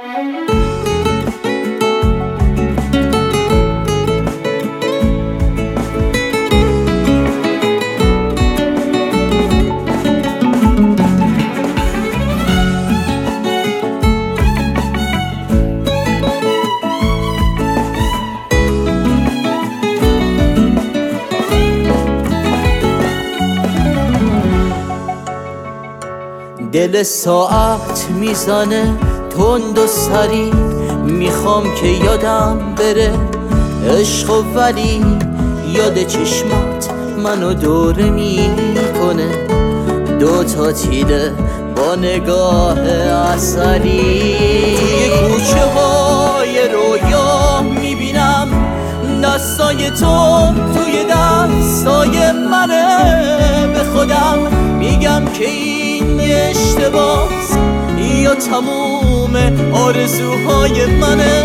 دل ساعت میزنه تند و سریع، میخوام که یادم بره عشق، و ولی یاد چشمات منو دوره میکنه، دوتا تیره با نگاه عسلی. توی کوچه های رویا میبینم دستای تو توی دستای منه، به خودم میگم که این یه اشتباس یا تموم آرزوهای منه.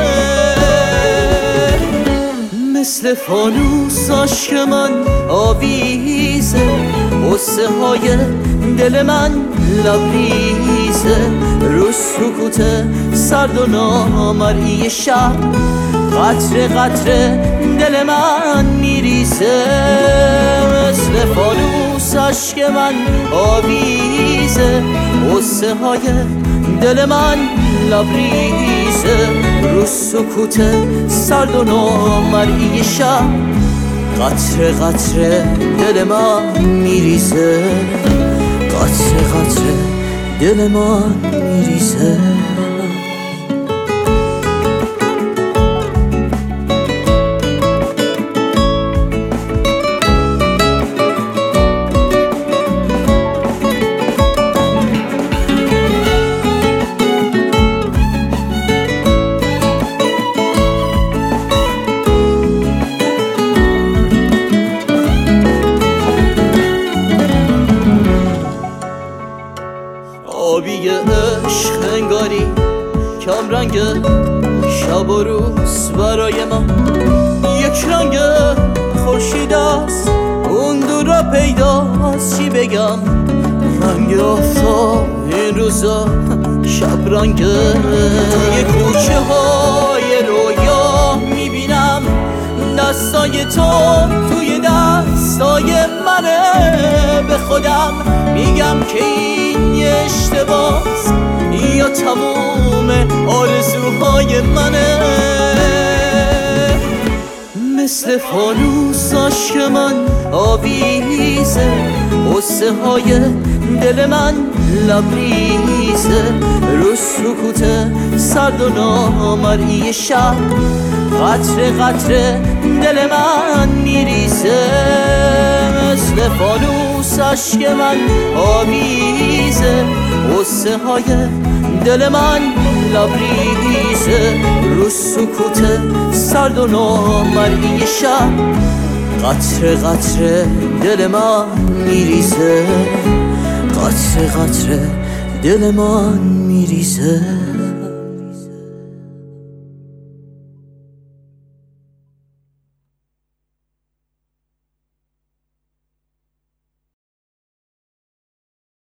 مثل فانوس عشق من آویزه، غصه های دل من لبریزه، رو سکوت سرد و نامرئی شب قطره قطره دل من میریزه. مثل فانوس عشق من آویزه، غصه های دل من لبریزه، رو سکوت سرد و نامرئی شب قطره قطره دل من میریزه، قطره قطره دل من میریزه. آبی عشق انگاری کم رنگ شب و روز برای من یک رنگ خورشید است، اون دورا پیداست. چی بگم رنگ آفتاب این روزا شب رنگ. توی کوچه های رویا میبینم دستای تو توی دستای منه، به خودم میگم که این یه اشتباس یا تموم آرزوهای منه. مثل فانوس عشق من آویزه، غصه های دل من لبریزه، رو سکوت سرد و نامرئی شب قطره قطره دل من میریزه. مثل فانوس عشق من آویزه، غصه های دل من لبریزه، رو سکوت سرد و نامرئی شب قطره قطره دل من میریزه، قطره قطره دل من میریزه.